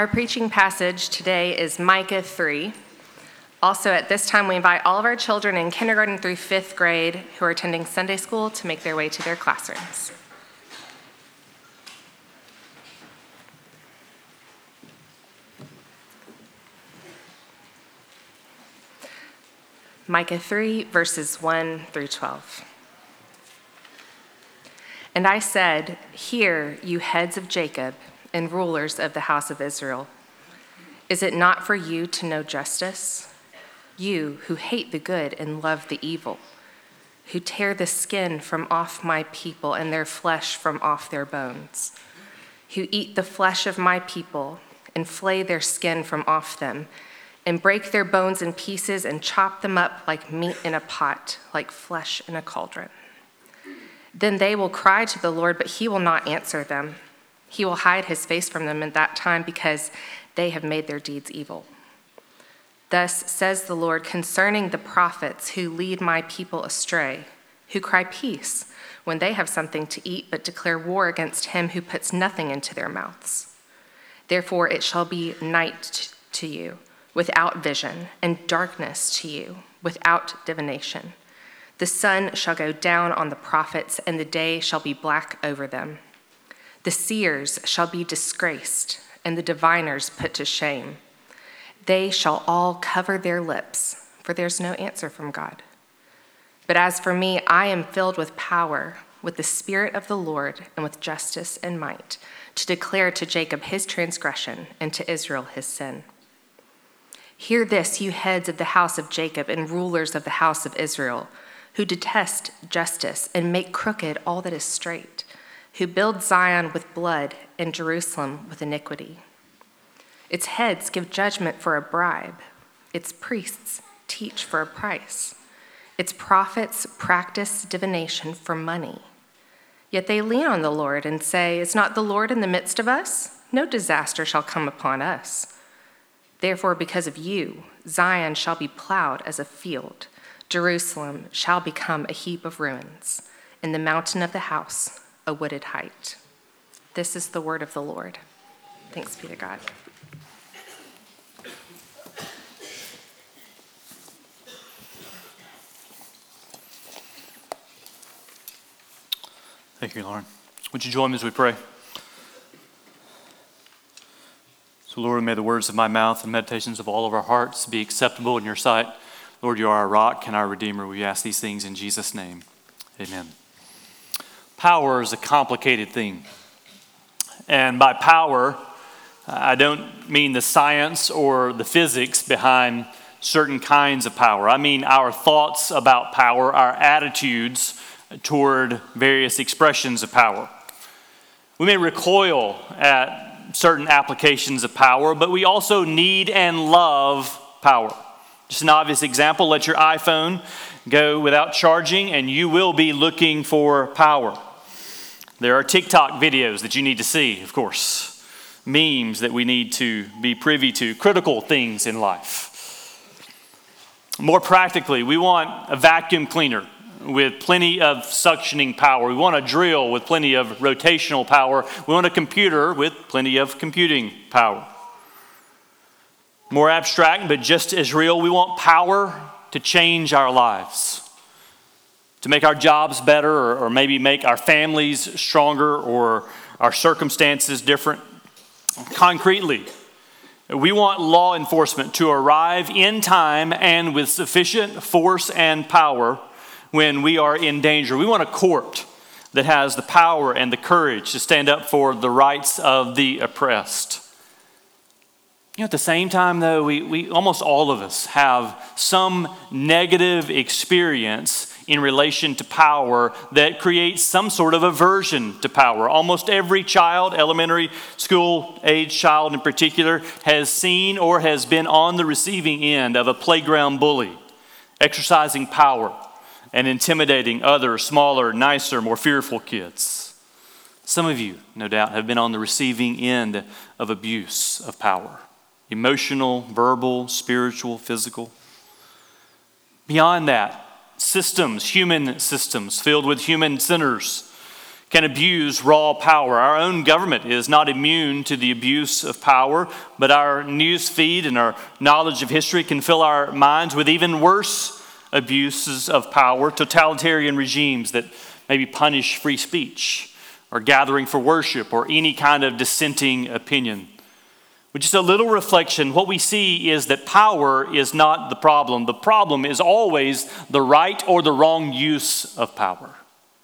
Our preaching passage today is Micah 3. Also, at this time, we invite all of our children in kindergarten through 5th grade who are attending Sunday school to make their way to their classrooms. Micah 3, verses 1 through 12. And I said, "Hear, you heads of Jacob and rulers of the house of Israel. Is it not for you to know justice? You who hate the good and love the evil, who tear the skin from off my people and their flesh from off their bones, who eat the flesh of my people and flay their skin from off them, and break their bones in pieces and chop them up like meat in a pot, like flesh in a cauldron. Then they will cry to the Lord, but he will not answer them. He will hide his face from them at that time because they have made their deeds evil. Thus says the Lord concerning the prophets who lead my people astray, who cry peace when they have something to eat, but declare war against him who puts nothing into their mouths. Therefore it shall be night to you without vision, and darkness to you without divination. The sun shall go down on the prophets, and the day shall be black over them. The seers shall be disgraced, and the diviners put to shame. They shall all cover their lips, for there's no answer from God. But as for me, I am filled with power, with the Spirit of the Lord, and with justice and might, to declare to Jacob his transgression, and to Israel his sin. Hear this, you heads of the house of Jacob and rulers of the house of Israel, who detest justice and make crooked all that is straight, who build Zion with blood and Jerusalem with iniquity. Its heads give judgment for a bribe. Its priests teach for a price. Its prophets practice divination for money. Yet they lean on the Lord and say, "Is not the Lord in the midst of us? No disaster shall come upon us." Therefore, because of you, Zion shall be plowed as a field. Jerusalem shall become a heap of ruins, and the mountain of the house a wooded height. This is the word of the Lord. Thanks be to God. Thank you, Lauren. Would you join me as we pray? So, Lord, may the words of my mouth and meditations of all of our hearts be acceptable in your sight. Lord, you are our rock and our Redeemer. We ask these things in Jesus' name. Amen. Power is a complicated thing. And by power, I don't mean the science or the physics behind certain kinds of power. I mean our thoughts about power, our attitudes toward various expressions of power. We may recoil at certain applications of power, but we also need and love power. Just an obvious example, let your iPhone go without charging and you will be looking for power. There are TikTok videos that you need to see, of course, memes that we need to be privy to, critical things in life. More practically, we want a vacuum cleaner with plenty of suctioning power. We want a drill with plenty of rotational power. We want a computer with plenty of computing power. More abstract, but just as real, we want power to change our lives, to make our jobs better, or maybe make our families stronger, or our circumstances different. Concretely, we want law enforcement to arrive in time and with sufficient force and power when we are in danger. We want a court that has the power and the courage to stand up for the rights of the oppressed. You know, at the same time, though, we almost all of us have some negative experience in relation to power that creates some sort of aversion to power. Almost every child, elementary school age child in particular, has seen or has been on the receiving end of a playground bully, exercising power and intimidating other, smaller, nicer, more fearful kids. Some of you, no doubt, have been on the receiving end of abuse of power. Emotional, verbal, spiritual, physical. Beyond that, systems, human systems filled with human sinners can abuse raw power. Our own government is not immune to the abuse of power, but our news feed and our knowledge of history can fill our minds with even worse abuses of power, totalitarian regimes that maybe punish free speech or gathering for worship or any kind of dissenting opinion. With just a little reflection, what we see is that power is not the problem. The problem is always the right or the wrong use of power.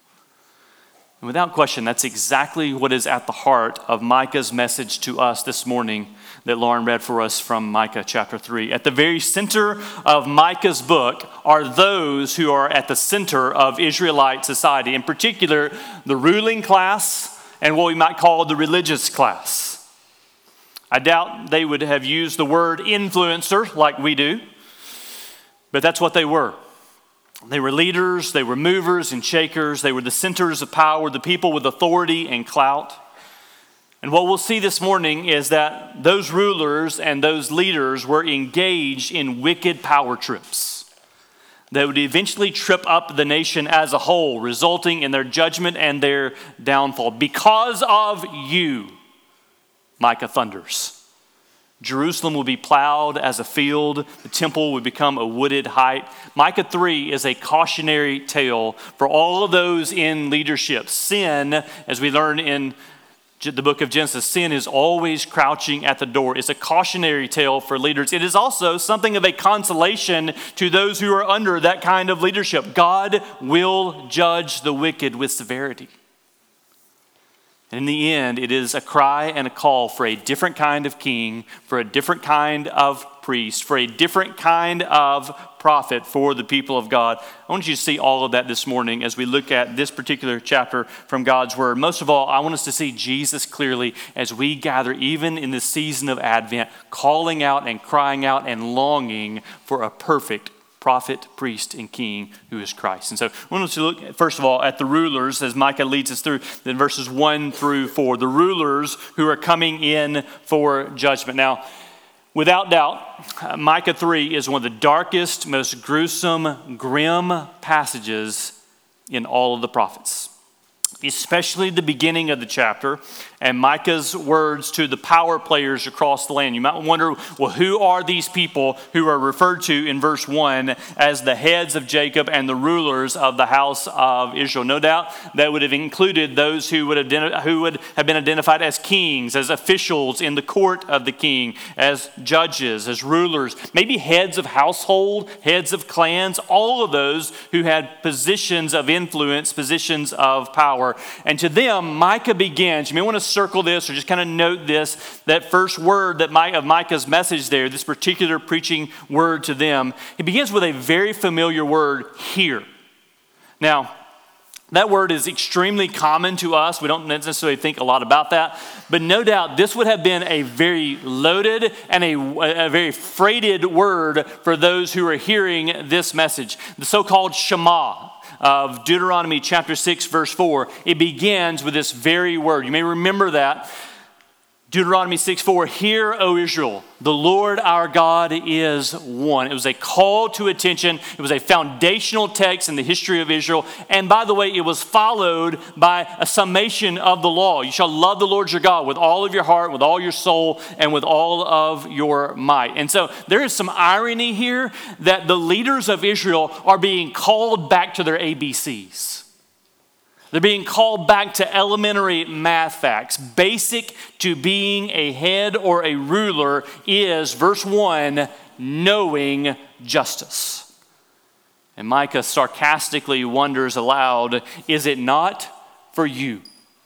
And without question, that's exactly what is at the heart of Micah's message to us this morning that Lauren read for us from Micah chapter 3. At the very center of Micah's book are those who are at the center of Israelite society, in particular, the ruling class and what we might call the religious class. I doubt they would have used the word influencer like we do, but that's what they were. They were leaders, they were movers and shakers, they were the centers of power, the people with authority and clout. And what we'll see this morning is that those rulers and those leaders were engaged in wicked power trips that would eventually trip up the nation as a whole, resulting in their judgment and their downfall. Because of you, Micah thunders, Jerusalem will be plowed as a field. The temple would become a wooded height. Micah 3 is a cautionary tale for all of those in leadership. Sin, as we learn in the book of Genesis, sin is always crouching at the door. It's a cautionary tale for leaders. It is also something of a consolation to those who are under that kind of leadership. God will judge the wicked with severity. And in the end, it is a cry and a call for a different kind of king, for a different kind of priest, for a different kind of prophet for the people of God. I want you to see all of that this morning as we look at this particular chapter from God's Word. Most of all, I want us to see Jesus clearly as we gather, even in this season of Advent, calling out and crying out and longing for a perfect prophet, priest, and king who is Christ. And so I want us to look, first of all, at the rulers as Micah leads us through then verses 1 through 4. The rulers who are coming in for judgment. Now, without doubt, Micah 3 is one of the darkest, most gruesome, grim passages in all of the prophets. Especially the beginning of the chapter and Micah's words to the power players across the land. You might wonder, well, who are these people who are referred to in verse 1 as the heads of Jacob and the rulers of the house of Israel? No doubt that would have included those who would have been identified as kings, as officials in the court of the king, as judges, as rulers, maybe heads of household, heads of clans, all of those who had positions of influence, positions of power. And to them, Micah begins, you may want to circle this or just kind of note this, that first word of Micah's message there, this particular preaching word to them. It begins with a very familiar word, hear. Now, that word is extremely common to us. We don't necessarily think a lot about that. But no doubt this would have been a very loaded and a very freighted word for those who are hearing this message. The so-called Shema of Deuteronomy chapter 6, verse 4. It begins with this very word. You may remember that. Deuteronomy 6:4, hear, O Israel, the Lord our God is one. It was a call to attention. It was a foundational text in the history of Israel. And by the way, it was followed by a summation of the law. You shall love the Lord your God with all of your heart, with all your soul, and with all of your might. And so there is some irony here that the leaders of Israel are being called back to their ABCs. They're being called back to elementary math facts. Basic to being a head or a ruler is, verse 1, knowing justice. And Micah sarcastically wonders aloud, is it not for you?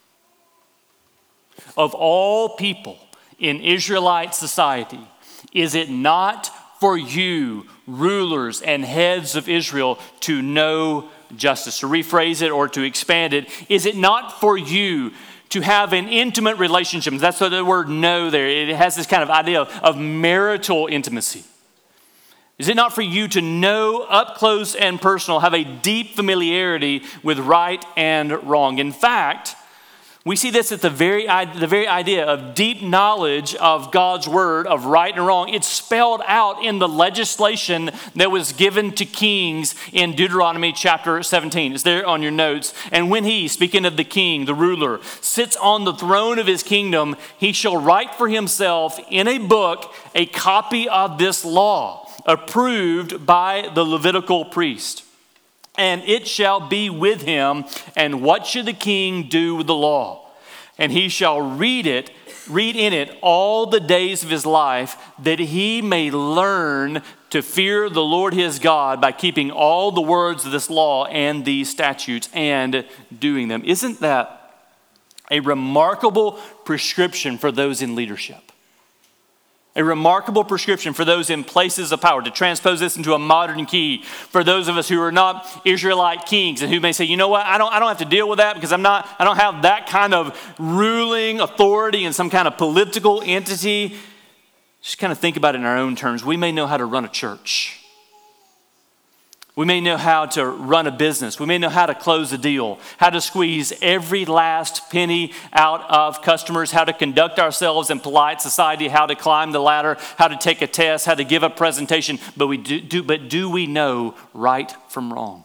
Of all people in Israelite society, is it not for you, rulers and heads of Israel, to know justice? To rephrase it or to expand it, is it not for you to have an intimate relationship? That's the word know there. It has this kind of idea of marital intimacy. Is it not for you to know up close and personal, have a deep familiarity with right and wrong? In fact, We see this at the very idea of deep knowledge of God's word, of right and wrong. It's spelled out in the legislation that was given to kings in Deuteronomy chapter 17. It's there on your notes. And when he, speaking of the king, the ruler, sits on the throne of his kingdom, he shall write for himself in a book a copy of this law, approved by the Levitical priest. And it shall be with him. And what should the king do with the law? And he shall read in it all the days of his life, that he may learn to fear the Lord his God by keeping all the words of this law and these statutes and doing them. Isn't that a remarkable prescription for those in leadership? A remarkable prescription for those in places of power. To transpose this into a modern key for those of us who are not Israelite kings and who may say, you know what, I don't have to deal with that because I don't have that kind of ruling authority in some kind of political entity. Just kind of think about it in our own terms. We may know how to run a church. We may know how to run a business. We may know how to close a deal, how to squeeze every last penny out of customers, how to conduct ourselves in polite society, how to climb the ladder, how to take a test, how to give a presentation. But do we know right from wrong?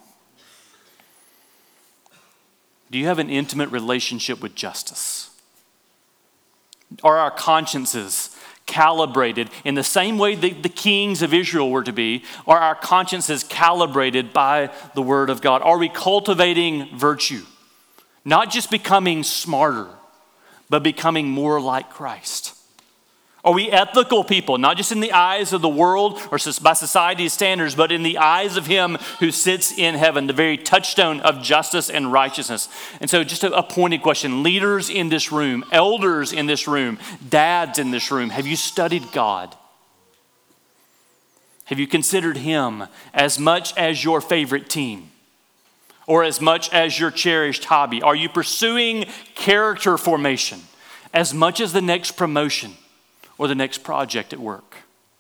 Do you have an intimate relationship with justice? Are our consciences calibrated in the same way that the kings of Israel were to be? Are our consciences calibrated by the word of God? Are we cultivating virtue? Not just becoming smarter, but becoming more like Christ. Are we ethical people, not just in the eyes of the world or by society's standards, but in the eyes of him who sits in heaven, the very touchstone of justice and righteousness? And so just a pointed question. Leaders in this room, elders in this room, dads in this room, have you studied God? Have you considered him as much as your favorite team or as much as your cherished hobby? Are you pursuing character formation as much as the next promotion or the next project at work?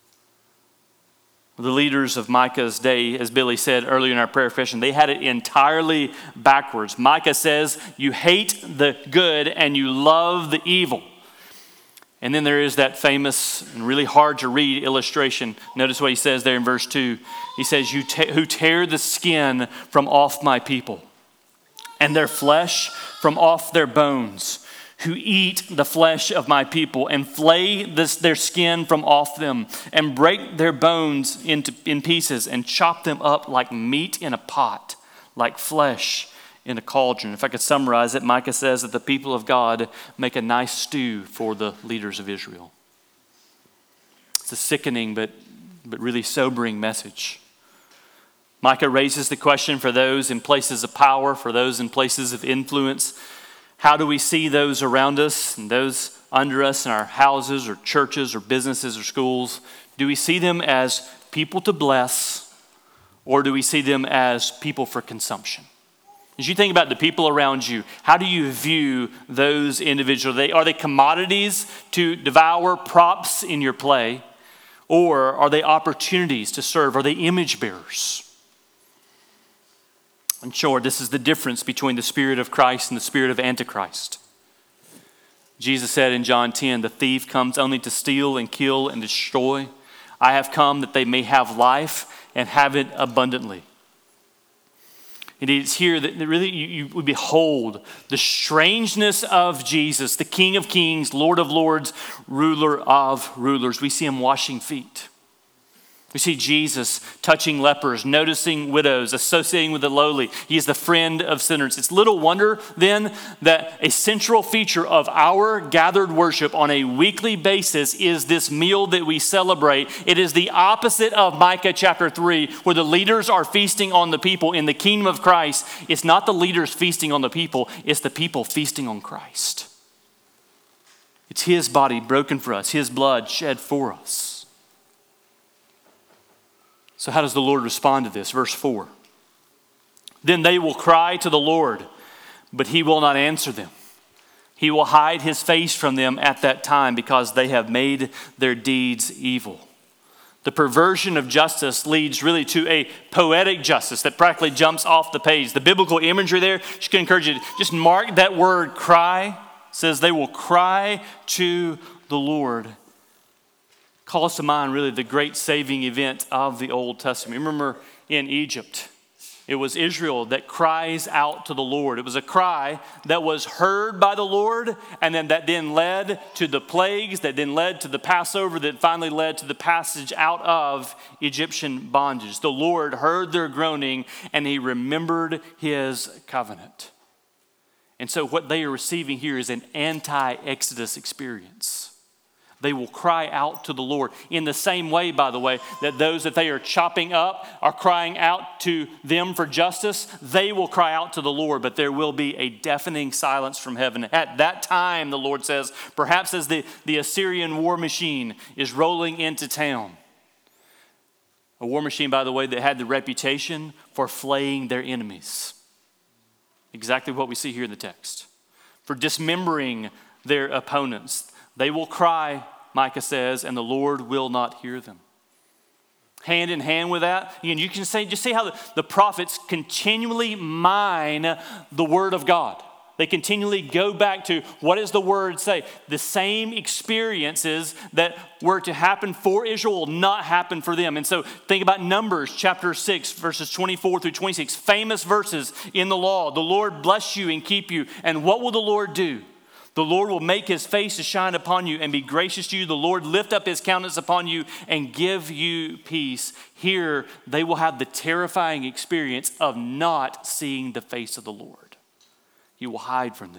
The leaders of Micah's day, as Billy said earlier in our prayer session, they had it entirely backwards. Micah says, you hate the good and you love the evil. And then there is that famous and really hard to read illustration. Notice what he says there in verse 2. He says, who tear the skin from off my people and their flesh from off their bones, who eat the flesh of my people and flay their skin from off them and break their bones in pieces and chop them up like meat in a pot, like flesh in a cauldron. If I could summarize it, Micah says that the people of God make a nice stew for the leaders of Israel. It's a sickening but really sobering message. Micah raises the question for those in places of power, for those in places of influence. How do we see those around us and those under us in our houses or churches or businesses or schools? Do we see them as people to bless, or do we see them as people for consumption? As you think about the people around you, how do you view those individuals? Are they commodities to devour, props in your play, or are they opportunities to serve? Are they image bearers? And sure, this is the difference between the Spirit of Christ and the spirit of Antichrist. Jesus said in John 10, the thief comes only to steal and kill and destroy. I have come that they may have life and have it abundantly. It is here that really you would behold the strangeness of Jesus, the King of Kings, Lord of Lords, ruler of rulers. We see him washing feet. We see Jesus touching lepers, noticing widows, associating with the lowly. He is the friend of sinners. It's little wonder then that a central feature of our gathered worship on a weekly basis is this meal that we celebrate. It is the opposite of Micah chapter 3, where the leaders are feasting on the people in the kingdom of Christ. It's not the leaders feasting on the people, it's the people feasting on Christ. It's his body broken for us, his blood shed for us. So how does the Lord respond to this? Verse 4. Then they will cry to the Lord, but he will not answer them. He will hide his face from them at that time because they have made their deeds evil. The perversion of justice leads really to a poetic justice that practically jumps off the page. The biblical imagery there, just going to encourage you to just mark that word cry. says they will cry to the Lord. Calls to mind really the great saving event of the Old Testament. Remember in Egypt, it was Israel that cries out to the Lord. It was a cry that was heard by the Lord, and then that then led to the plagues, that then led to the Passover, that finally led to the passage out of Egyptian bondage. The Lord heard their groaning, and he remembered his covenant. And so what they are receiving here is an anti-Exodus experience. They will cry out to the Lord. In the same way, by the way, that those that they are chopping up are crying out to them for justice, they will cry out to the Lord, but there will be a deafening silence from heaven. At that time, the Lord says, perhaps as the Assyrian war machine is rolling into town, a war machine, by the way, that had the reputation for flaying their enemies. Exactly what we see here in the text. For dismembering their opponents. They will cry, Micah says, and the Lord will not hear them. Hand in hand with that, and you can just see how the prophets continually mine the word of God. They continually go back to what does the word say? The same experiences that were to happen for Israel will not happen for them. And so think about Numbers chapter 6, verses 24 through 26, famous verses in the law. The Lord bless you and keep you. And what will the Lord do? The Lord will make his face to shine upon you and be gracious to you. The Lord lift up his countenance upon you and give you peace. Here, they will have the terrifying experience of not seeing the face of the Lord. He will hide from them.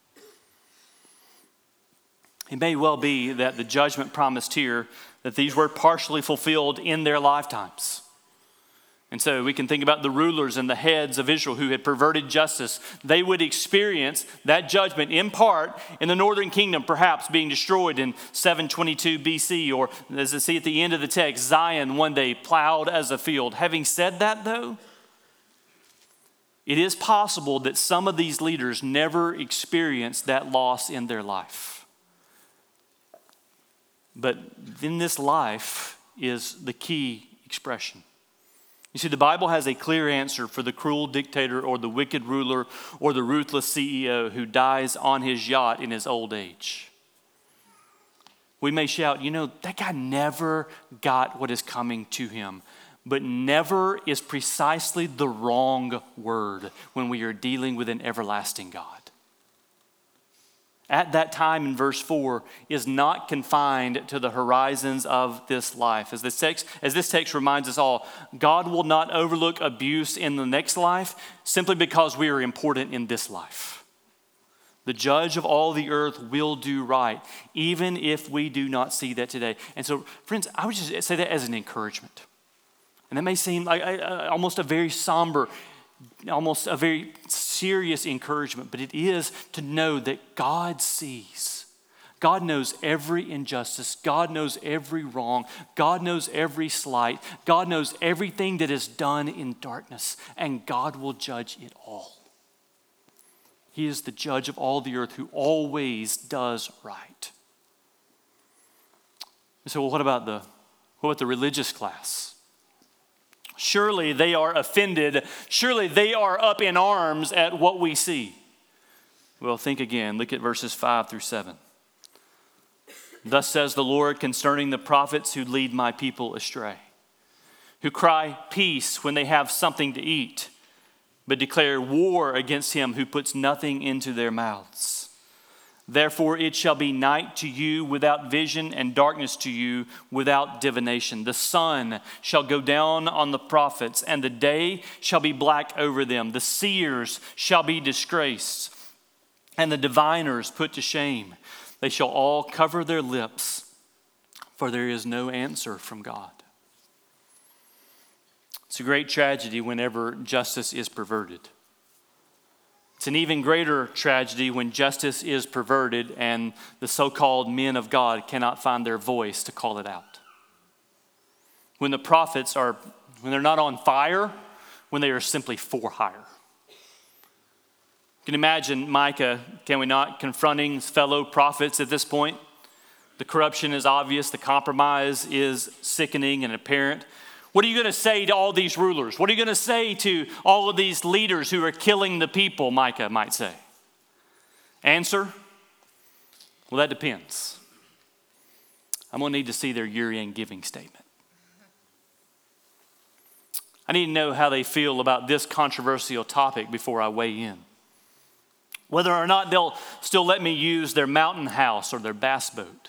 It may well be that the judgment promised here, that these were partially fulfilled in their lifetimes. And so we can think about the rulers and the heads of Israel who had perverted justice. They would experience that judgment in part in the northern kingdom, perhaps being destroyed in 722 BC, or as I see at the end of the text, Zion one day plowed as a field. Having said that, though, it is possible that some of these leaders never experienced that loss in their life. But in this life is the key expression. You see, the Bible has a clear answer for the cruel dictator or the wicked ruler or the ruthless CEO who dies on his yacht in his old age. We may shout, that guy never got what is coming to him. But never is precisely the wrong word when we are dealing with an everlasting God. At that time in verse 4 is not confined to the horizons of this life. As this text reminds us all, God will not overlook abuse in the next life simply because we are important in this life. The judge of all the earth will do right, even if we do not see that today. And so, friends, I would just say that as an encouragement. And that may seem like almost a very somber, almost a very serious encouragement, but it is to know that God sees. God knows every injustice. God knows every wrong. God knows every slight. God knows everything that is done in darkness, and God will judge it all. He is the judge of all the earth who always does right. So what about the religious class? Surely they are offended. Surely they are up in arms at what we see. Well, think again. Look at verses 5 through 7. Thus says the Lord concerning the prophets who lead my people astray, who cry peace when they have something to eat, but declare war against him who puts nothing into their mouths. Therefore it shall be night to you without vision, and darkness to you without divination. The sun shall go down on the prophets, and the day shall be black over them. The seers shall be disgraced, and the diviners put to shame. They shall all cover their lips, for there is no answer from God. It's a great tragedy whenever justice is perverted. It's an even greater tragedy when justice is perverted and the so-called men of God cannot find their voice to call it out. When the prophets when they're not on fire, when they are simply for hire. You can imagine Micah, can we not, confronting his fellow prophets at this point? The corruption is obvious, the compromise is sickening and apparent. What are you going to say to all these rulers? What are you going to say to all of these leaders who are killing the people, Micah might say? Answer, Well, that depends. I'm going to need to see their year-end giving statement. I need to know how they feel about this controversial topic before I weigh in. Whether or not they'll still let me use their mountain house or their bass boat.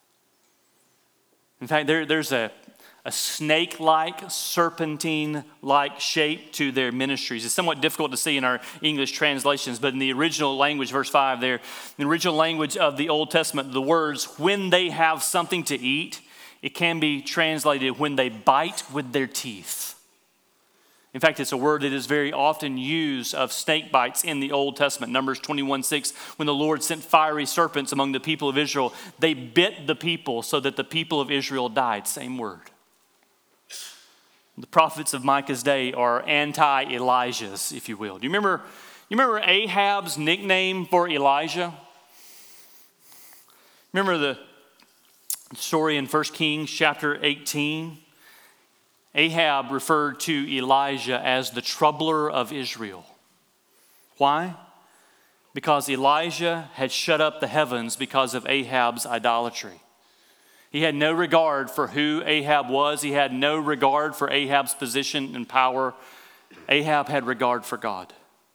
In fact, there's a snake-like, serpentine-like shape to their ministries. It's somewhat difficult to see in our English translations, but in the original language, verse 5 there, in the original language of the Old Testament, the words, when they have something to eat, it can be translated when they bite with their teeth. In fact, it's a word that is very often used of snake bites in the Old Testament. Numbers 21:6, when the Lord sent fiery serpents among the people of Israel, they bit the people so that the people of Israel died. Same word. The prophets of Micah's day are anti-Elijahs, if you will. Do you remember Ahab's nickname for Elijah? Remember the story in 1 Kings chapter 18? Ahab referred to Elijah as the troubler of Israel. Why? Because Elijah had shut up the heavens because of Ahab's idolatry. He had no regard for who Ahab was. He had no regard for Ahab's position and power. Ahab had regard for God.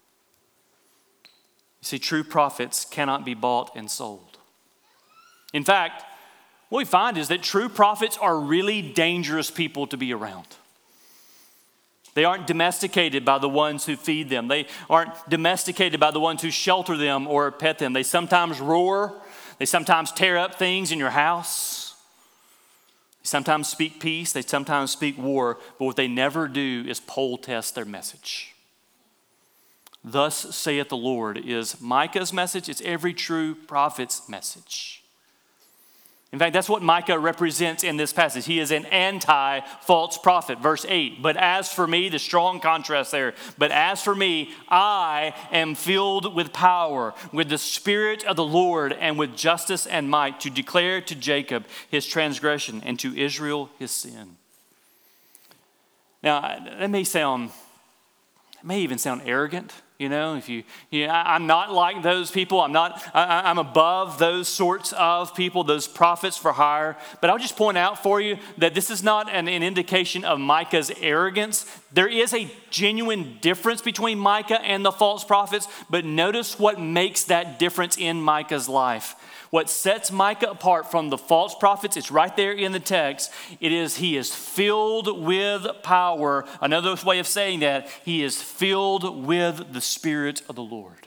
You see, true prophets cannot be bought and sold. In fact, what we find is that true prophets are really dangerous people to be around. They aren't domesticated by the ones who feed them. They aren't domesticated by the ones who shelter them or pet them. They sometimes roar. They sometimes tear up things in your house. They sometimes speak peace. They sometimes speak war. But what they never do is poll test their message. Thus saith the Lord is Micah's message. It's every true prophet's message. In fact, that's what Micah represents in this passage. He is an anti-false prophet. Verse 8, but as for me, the strong contrast there, but as for me, I am filled with power, with the Spirit of the Lord, and with justice and might, to declare to Jacob his transgression and to Israel his sin. Now, that may even sound arrogant. I'm not like those people. I'm above those sorts of people, those prophets for hire. But I'll just point out for you that this is not an indication of Micah's arrogance. There is a genuine difference between Micah and the false prophets, but notice what makes that difference in Micah's life. What sets Micah apart from the false prophets, it's right there in the text. It is he is filled with power. Another way of saying that, he is filled with the Spirit of the Lord.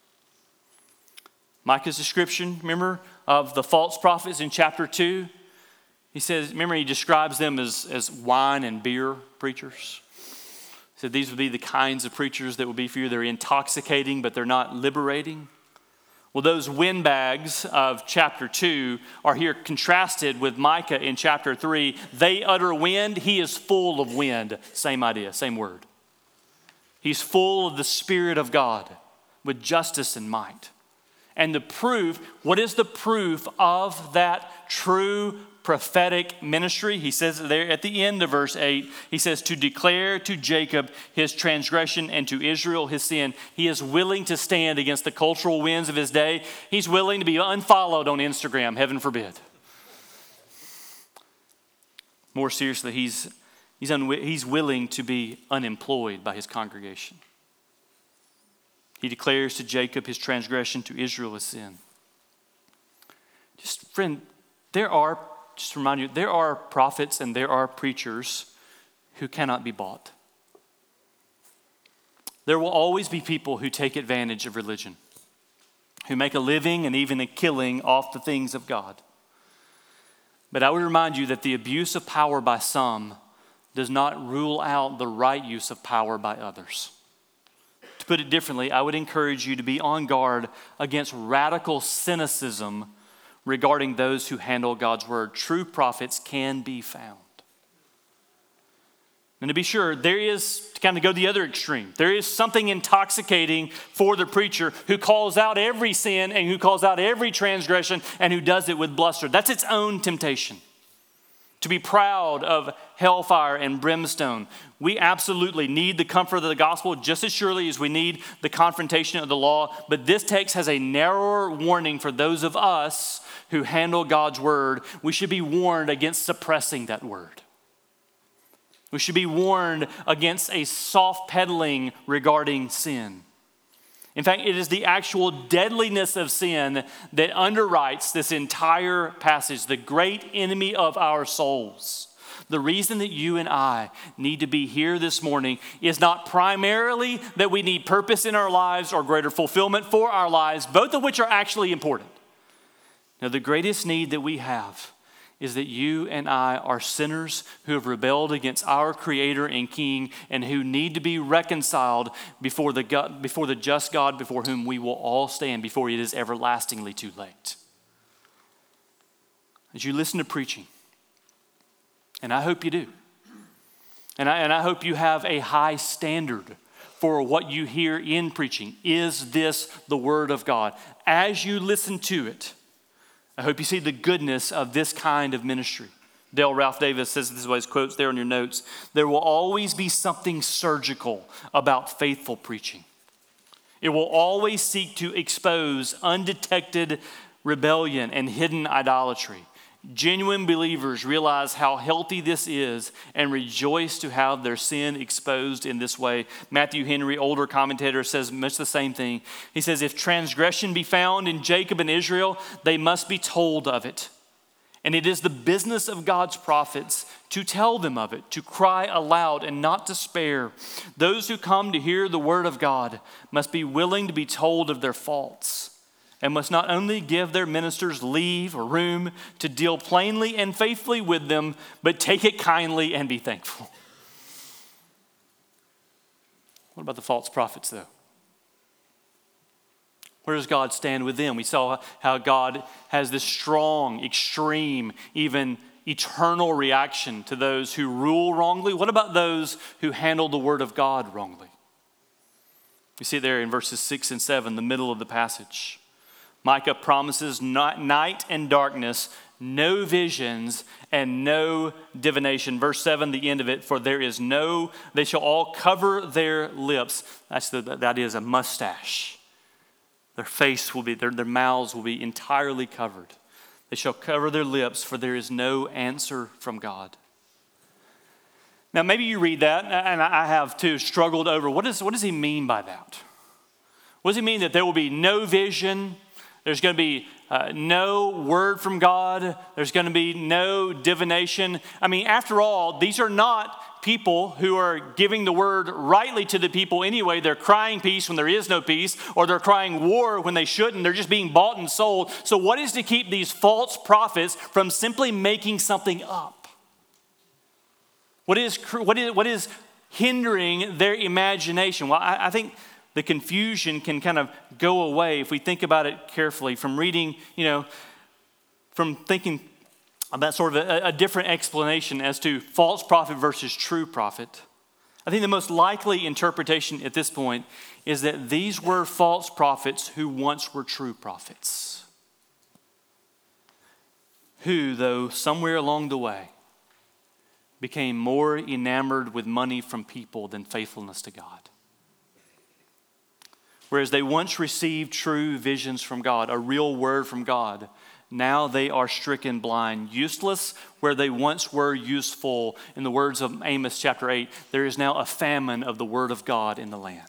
Micah's description, remember, of the false prophets in chapter 2. He says, remember, he describes them as wine and beer preachers. He said these would be the kinds of preachers that would be for you. They're intoxicating, but they're not liberating. Well, those windbags of chapter 2 are here contrasted with Micah in chapter 3. They utter wind. He is full of wind. Same idea, same word. He's full of the Spirit of God with justice and might. And the proof, what is the proof of that true prophetic ministry? He says there at the end of verse 8, he says, to declare to Jacob his transgression and to Israel his sin. He is willing to stand against the cultural winds of his day. He's willing to be unfollowed on Instagram, heaven forbid. More seriously, he's willing to be unemployed by his congregation. He declares to Jacob his transgression, to Israel his sin. Friend, just to remind you, there are prophets and there are preachers who cannot be bought. There will always be people who take advantage of religion, who make a living and even a killing off the things of God. But I would remind you that the abuse of power by some does not rule out the right use of power by others. To put it differently, I would encourage you to be on guard against radical cynicism regarding those who handle God's word. True prophets can be found. And to be sure, there is, to kind of go the other extreme, there is something intoxicating for the preacher who calls out every sin and who calls out every transgression and who does it with bluster. That's its own temptation. to be proud of hellfire and brimstone. We absolutely need the comfort of the gospel just as surely as we need the confrontation of the law. But this text has a narrower warning for those of us who handle God's word. We should be warned against suppressing that word. We should be warned against a soft pedaling regarding sin. In fact, it is the actual deadliness of sin that underwrites this entire passage, the great enemy of our souls. The reason that you and I need to be here this morning is not primarily that we need purpose in our lives or greater fulfillment for our lives, both of which are actually important. Now, the greatest need that we have is that you and I are sinners who have rebelled against our Creator and King and who need to be reconciled before the just God before whom we will all stand before it is everlastingly too late. As you listen to preaching, and I hope you do, and I hope you have a high standard for what you hear in preaching. Is this the Word of God? As you listen to it, I hope you see the goodness of this kind of ministry. Dale Ralph Davis says this way, his quotes there on your notes. There will always be something surgical about faithful preaching. It will always seek to expose undetected rebellion and hidden idolatry. Genuine believers realize how healthy this is and rejoice to have their sin exposed in this way. Matthew Henry, older commentator, says much the same thing. He says, if transgression be found in Jacob and Israel, they must be told of it. And it is the business of God's prophets to tell them of it, to cry aloud and not to spare. Those who come to hear the word of God must be willing to be told of their faults, and must not only give their ministers leave or room to deal plainly and faithfully with them, but take it kindly and be thankful. What about the false prophets, though? Where does God stand with them? We saw how God has this strong, extreme, even eternal reaction to those who rule wrongly. What about those who handle the word of God wrongly? We see it there in verses 6 and 7, the middle of the passage. Micah promises night and darkness, no visions, and no divination. Verse 7, the end of it, for there is no, they shall all cover their lips. That is a mustache. Their face will be, their mouths will be entirely covered. They shall cover their lips, for there is no answer from God. Now, maybe you read that, and I have too, struggled over, what does he mean by that? What does he mean that there will be no vision? There's going to be no word from God. There's going to be no divination. I mean, after all, these are not people who are giving the word rightly to the people anyway. They're crying peace when there is no peace, or they're crying war when they shouldn't. They're just being bought and sold. So what is to keep these false prophets from simply making something up? What is hindering their imagination? Well, I think the confusion can kind of go away if we think about it carefully from reading, from thinking about sort of a different explanation as to false prophet versus true prophet. I think the most likely interpretation at this point is that these were false prophets who once were true prophets, who, though somewhere along the way, became more enamored with money from people than faithfulness to God. Whereas they once received true visions from God, a real word from God, now they are stricken blind, useless where they once were useful. In the words of Amos chapter 8, there is now a famine of the word of God in the land.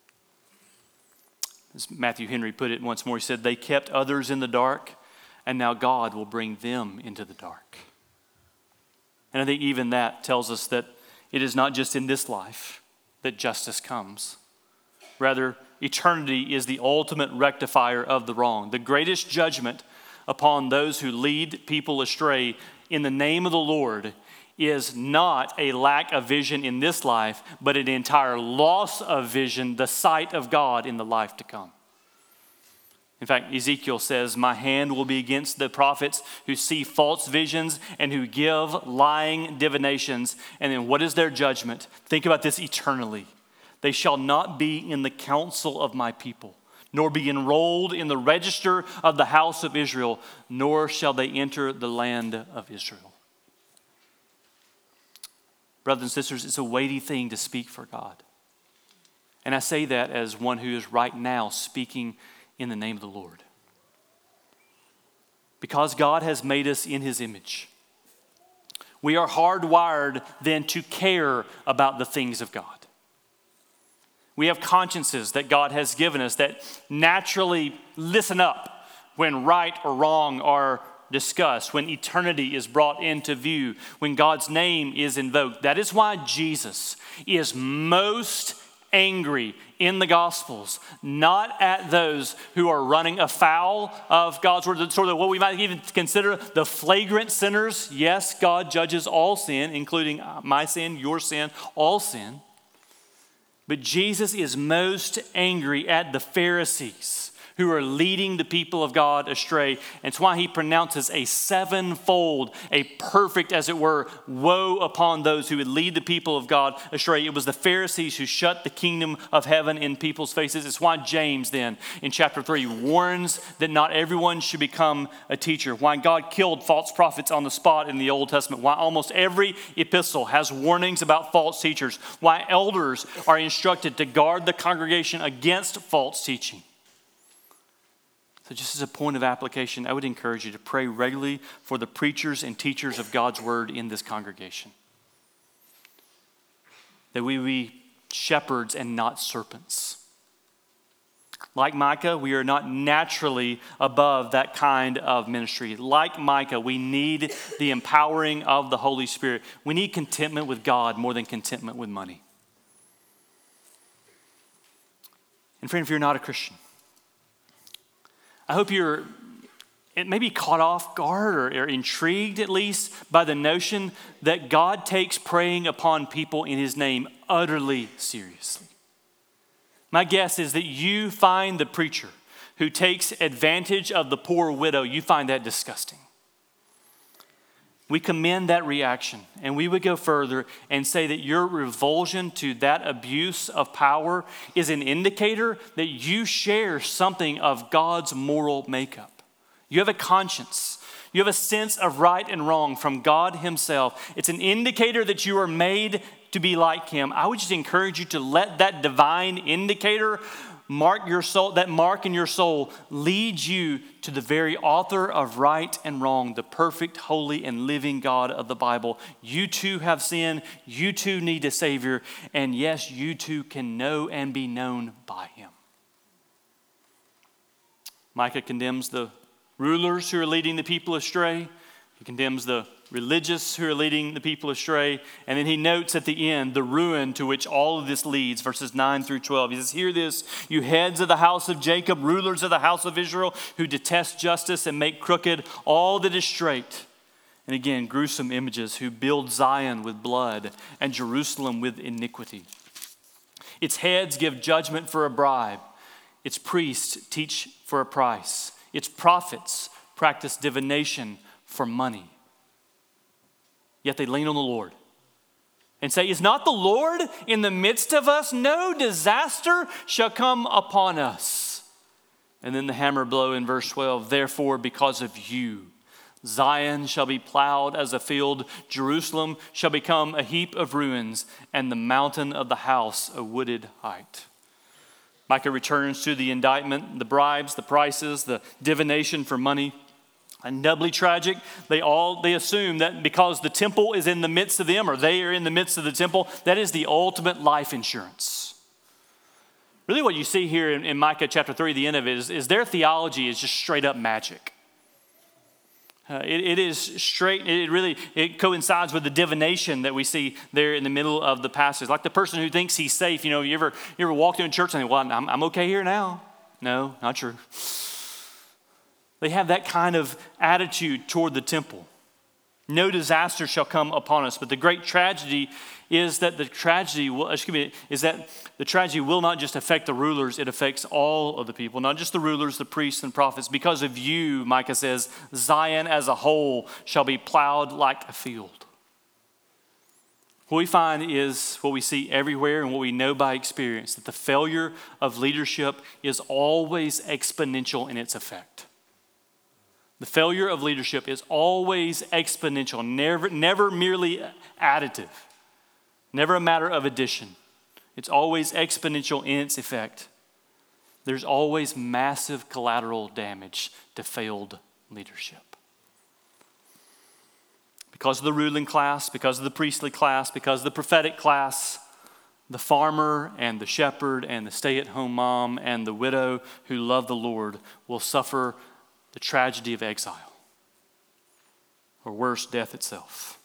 As Matthew Henry put it once more, he said, they kept others in the dark, and now God will bring them into the dark. And I think even that tells us that it is not just in this life that justice comes. Rather, eternity is the ultimate rectifier of the wrong. The greatest judgment upon those who lead people astray in the name of the Lord is not a lack of vision in this life, but an entire loss of vision, the sight of God in the life to come. In fact, Ezekiel says, my hand will be against the prophets who see false visions and who give lying divinations. And then what is their judgment? Think about this eternally. They shall not be in the council of my people, nor be enrolled in the register of the house of Israel, nor shall they enter the land of Israel. brothers and sisters, it's a weighty thing to speak for God. And I say that as one who is right now speaking in the name of the Lord. Because God has made us in his image, we are hardwired then to care about the things of God. We have consciences that God has given us that naturally listen up when right or wrong are discussed, when eternity is brought into view, when God's name is invoked. That is why Jesus is most angry in the Gospels, not at those who are running afoul of God's word, sort of what we might even consider the flagrant sinners. Yes, God judges all sin, including my sin, your sin, all sin. But Jesus is most angry at the Pharisees who are leading the people of God astray. And it's why he pronounces a sevenfold, a perfect, as it were, woe upon those who would lead the people of God astray. It was the Pharisees who shut the kingdom of heaven in people's faces. It's why James then, in chapter 3, warns that not everyone should become a teacher. Why God killed false prophets on the spot in the Old Testament. Why almost every epistle has warnings about false teachers. Why elders are instructed to guard the congregation against false teaching. So just as a point of application, I would encourage you to pray regularly for the preachers and teachers of God's word in this congregation. That we be shepherds and not serpents. Like Micah, we are not naturally above that kind of ministry. Like Micah, we need the empowering of the Holy Spirit. We need contentment with God more than contentment with money. And friend, if you're not a Christian, I hope you're maybe caught off guard or intrigued at least by the notion that God takes preying upon people in his name utterly seriously. My guess is that you find the preacher who takes advantage of the poor widow, you find that disgusting. We commend that reaction, and we would go further and say that your revulsion to that abuse of power is an indicator that you share something of God's moral makeup. You have a conscience. You have a sense of right and wrong from God himself. It's an indicator that you are made to be like him. I would just encourage you to let that divine indicator mark your soul, that mark in your soul leads you to the very author of right and wrong, the perfect, holy, and living God of the Bible. You too have sinned. You too need a Savior. And yes, you too can know and be known by him. Micah condemns the rulers who are leading the people astray. He condemns the religious who are leading the people astray. And then he notes at the end the ruin to which all of this leads, verses 9 through 12. He says, "Hear this, you heads of the house of Jacob, rulers of the house of Israel, who detest justice and make crooked all that is straight." And again, gruesome images, who build Zion with blood and Jerusalem with iniquity. Its heads give judgment for a bribe. Its priests teach for a price. Its prophets practice divination for money. Yet they lean on the Lord and say, "Is not the Lord in the midst of us? No disaster shall come upon us." And then the hammer blow in verse 12, "Therefore, because of you, Zion shall be plowed as a field, Jerusalem shall become a heap of ruins, and the mountain of the house a wooded height." Micah returns to the indictment, the bribes, the prices, the divination for money. And doubly tragic, they assume that because the temple is in the midst of them, or they are in the midst of the temple, that is the ultimate life insurance. Really what you see here in Micah chapter 3, the end of it, is their theology is just straight up magic. It is straight, it coincides with the divination that we see there in the middle of the passage. Like the person who thinks he's safe, you ever walk into church and think, "Well, I'm okay here now." No, not true. They have that kind of attitude toward the temple. No disaster shall come upon us. But the great tragedy is that the tragedy will not just affect the rulers, it affects all of the people, not just the rulers, the priests and prophets. Because of you, Micah says, Zion as a whole shall be plowed like a field. What we find is what we see everywhere and what we know by experience, that the failure of leadership is always exponential in its effect. The failure of leadership is always exponential, never merely additive. Never a matter of addition. It's always exponential in its effect. There's always massive collateral damage to failed leadership. Because of the ruling class, because of the priestly class, because of the prophetic class, the farmer and the shepherd and the stay-at-home mom and the widow who love the Lord will suffer the tragedy of exile, or worse, death itself.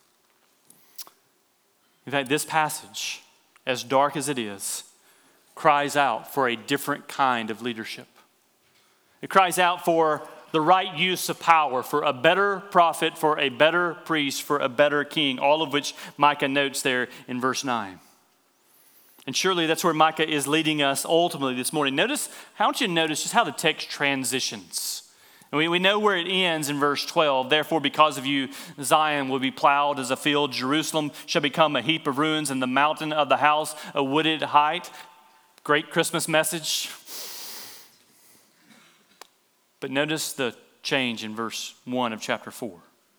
In fact, this passage, as dark as it is, cries out for a different kind of leadership. It cries out for the right use of power, for a better prophet, for a better priest, for a better king, all of which Micah notes there in verse 9. And surely that's where Micah is leading us ultimately this morning. I want you to notice just how the text transitions. And we know where it ends in verse 12. Therefore, because of you, Zion will be plowed as a field. Jerusalem shall become a heap of ruins, and the mountain of the house a wooded height. Great Christmas message. But notice the change in verse 1 of chapter 4.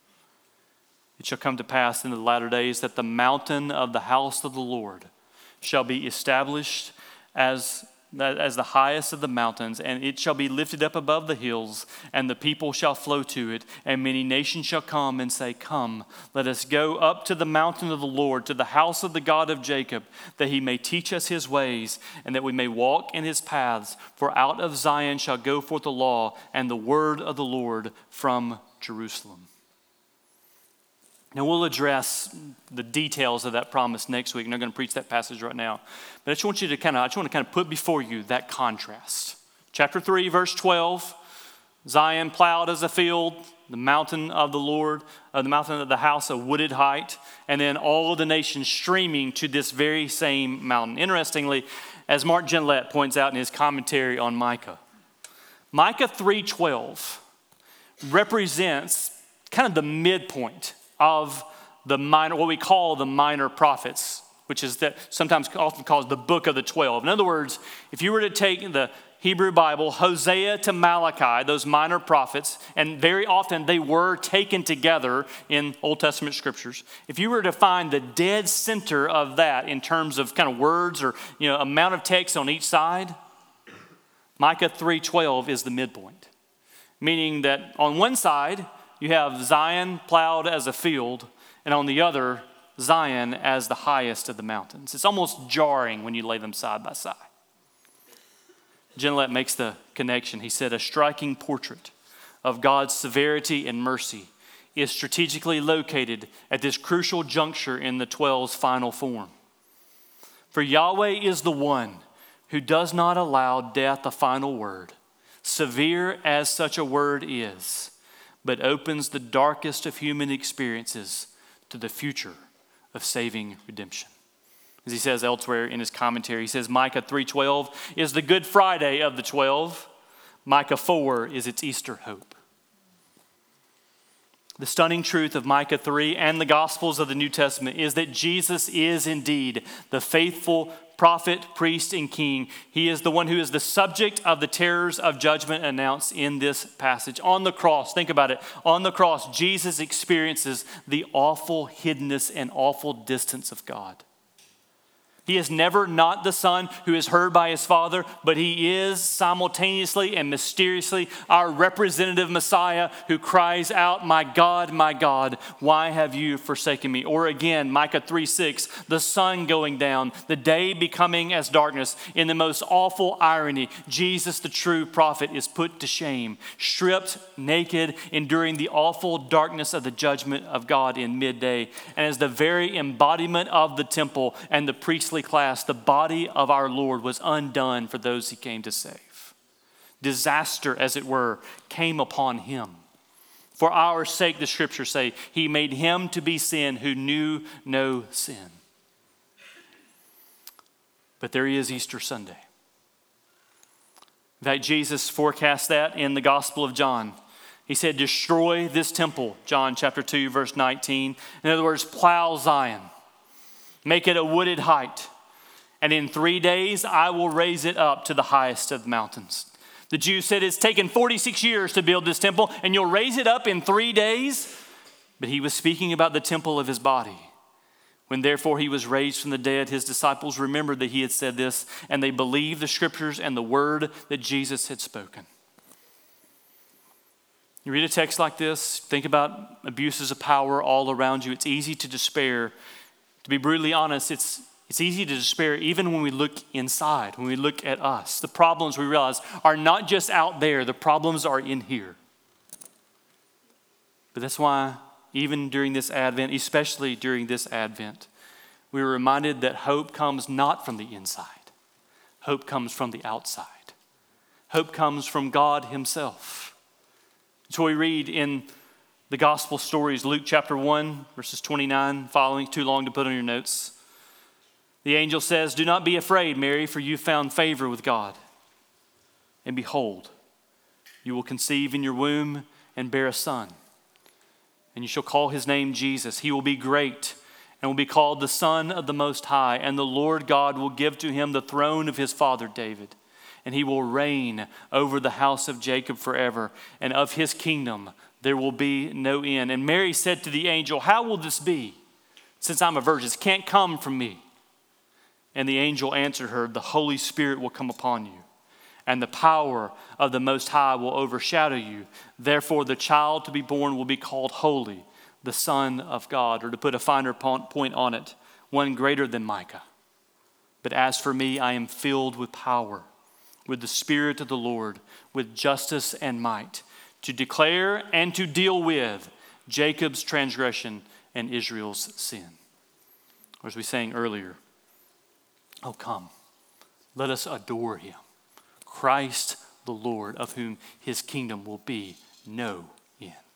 It shall come to pass in the latter days that the mountain of the house of the Lord shall be established as the highest of the mountains, and it shall be lifted up above the hills, and the people shall flow to it, and many nations shall come and say, Come, let us go up to the mountain of the Lord, to the house of the God of Jacob, that he may teach us his ways, and that we may walk in his paths. For out of Zion shall go forth the law and the word of the Lord from Jerusalem. Now, we'll address the details of that promise next week. I'm not going to preach that passage right now. But I just want to kind of put before you that contrast. Chapter 3, verse 12, Zion plowed as a field, the mountain of the Lord, the mountain of the house, a wooded height, and then all of the nations streaming to this very same mountain. Interestingly, as Mark Gillette points out in his commentary on Micah, Micah 3:12 represents kind of the midpoint of the minor, what we call the minor prophets, which is that sometimes often called the book of the 12. In other words, if you were to take the Hebrew Bible, Hosea to Malachi, those minor prophets, and very often they were taken together in Old Testament scriptures. If you were to find the dead center of that in terms of kind of words or amount of text on each side, Micah 3:12 is the midpoint. Meaning that on one side, you have Zion plowed as a field, and on the other, Zion as the highest of the mountains. It's almost jarring when you lay them side by side. Gillette makes the connection. He said, a striking portrait of God's severity and mercy is strategically located at this crucial juncture in the 12's final form. For Yahweh is the one who does not allow death a final word, severe as such a word is, but opens the darkest of human experiences to the future of saving redemption. As he says elsewhere in his commentary, he says Micah 3:12 is the Good Friday of the 12. Micah 4 is its Easter hope. The stunning truth of Micah 3 and the Gospels of the New Testament is that Jesus is indeed the faithful prophet, priest, and king. He is the one who is the subject of the terrors of judgment announced in this passage. On the cross, think about it. On the cross, Jesus experiences the awful hiddenness and awful distance of God. He is never not the Son who is heard by his Father, but he is simultaneously and mysteriously our representative Messiah who cries out, my God, why have you forsaken me? Or again, Micah 3:6, the sun going down, the day becoming as darkness. In the most awful irony, Jesus, the true prophet, is put to shame, stripped, naked, enduring the awful darkness of the judgment of God in midday. And as the very embodiment of the temple and the priestly class, the body of our Lord was undone for those he came to save. Disaster, as it were, came upon him. For our sake, the scriptures say, he made him to be sin who knew no sin. But there he is Easter Sunday. In fact, Jesus forecast that in the Gospel of John. He said, destroy this temple, John chapter 2, verse 19. In other words, plow Zion. Make it a wooded height. And in 3 days, I will raise it up to the highest of the mountains. The Jews said it's taken 46 years to build this temple, and you'll raise it up in 3 days. But he was speaking about the temple of his body, When therefore he was raised from the dead, his disciples remembered that he had said this, and they believed the scriptures and the word that Jesus had spoken. You read a text like this, think about abuses of power all around you. It's easy to despair. To be brutally honest, it's easy to despair even when we look inside, when we look at us. The problems, we realize, are not just out there. The problems are in here. But that's why even during this Advent, especially during this Advent, we are reminded that hope comes not from the inside. Hope comes from the outside. Hope comes from God himself. So we read in the gospel stories, Luke chapter 1, verses 29, following, too long to put on your notes. The angel says, "Do not be afraid, Mary, for you found favor with God. And behold, you will conceive in your womb and bear a son. And you shall call his name Jesus. He will be great and will be called the Son of the Most High. And the Lord God will give to him the throne of his father David. And he will reign over the house of Jacob forever. And of his kingdom there will be no end." And Mary said to the angel, "How will this be, since I'm a virgin? It can't come from me." And the angel answered her, "The Holy Spirit will come upon you, and the power of the Most High will overshadow you. Therefore the child to be born will be called Holy, the Son of God." Or to put a finer point on it, one greater than Micah. "But as for me, I am filled with power, with the Spirit of the Lord, with justice and might, to declare and to deal with Jacob's transgression and Israel's sin." Or as we sang earlier, "Oh, come, let us adore him, Christ the Lord, of whom his kingdom will be no end."